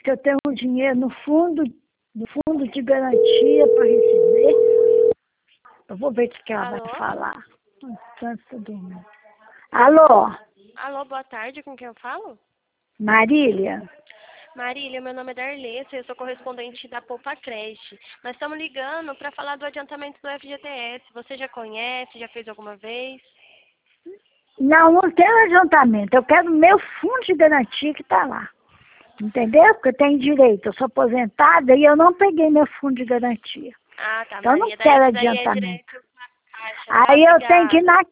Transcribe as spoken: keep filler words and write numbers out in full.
se eu tenho um dinheiro no fundo, no fundo de garantia para receber. Eu vou ver o que ela Alô? vai falar. Tanto dormindo. Alô? Alô, boa tarde, com quem eu falo? Marília? Marília, meu nome é Darlessa, eu sou correspondente da Poupa Creche. Nós estamos ligando para falar do adiantamento do F G T S. Você já conhece, já fez alguma vez? Não, não quero adiantamento. Eu quero meu fundo de garantia que está lá. Entendeu? Porque eu tenho direito. Eu sou aposentada e eu não peguei meu fundo de garantia. Ah, tá, Então eu não Maria. Daí quero isso daí é adiantamento. direto na caixa, tá? Aí eu tenho que ir Obrigada. na